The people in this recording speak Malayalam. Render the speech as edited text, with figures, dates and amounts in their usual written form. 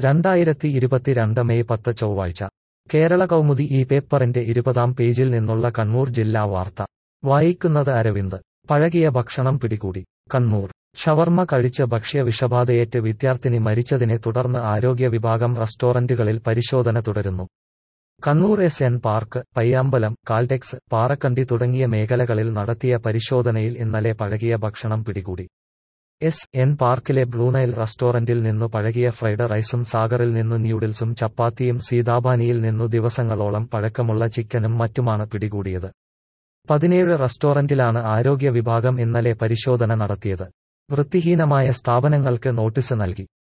2022 മെയ് 10 ചൊവ്വാഴ്ച കേരള കൗമുദി ഈ പേപ്പറിന്റെ 20-ാം പേജിൽ നിന്നുള്ള കണ്ണൂർ ജില്ലാ വാർത്ത വായിക്കുന്നത് അരവിന്ദ്. പഴകിയ ഭക്ഷണം പിടികൂടി. കണ്ണൂർ. ഷവർമ്മ കഴിച്ച് ഭക്ഷ്യ വിഷബാധയേറ്റ് വിദ്യാർത്ഥിനി മരിച്ചതിനെ തുടർന്ന് ആരോഗ്യ വിഭാഗം റെസ്റ്റോറന്റുകളിൽ പരിശോധന തുടരുന്നു. Kannur S N park, Payyambalam, Caltex, Parakkandi തുടങ്ങിയ മേഖലകളിൽ നടത്തിയ പരിശോധനയിൽ ഇന്നലെ പഴകിയ ഭക്ഷണം പിടികൂടി. എസ് എൻ പാർക്കിലെ ബ്ലൂനൈൽ റെസ്റ്റോറന്റിൽ നിന്നു പഴകിയ ഫ്രൈഡ് റൈസും സാഗറിൽ നിന്നു ന്യൂഡിൽസും ചപ്പാത്തിയും സീതാബാനിയിൽ നിന്നു ദിവസങ്ങളോളം പഴക്കമുള്ള ചിക്കനും മറ്റുമാണ് പിടികൂടിയത്. 17 റെസ്റ്റോറന്റിലാണ് ആരോഗ്യ വിഭാഗം ഇന്നലെ പരിശോധന നടത്തിയത്. വൃത്തിഹീനമായ സ്ഥാപനങ്ങൾക്ക് നോട്ടീസ് നൽകി.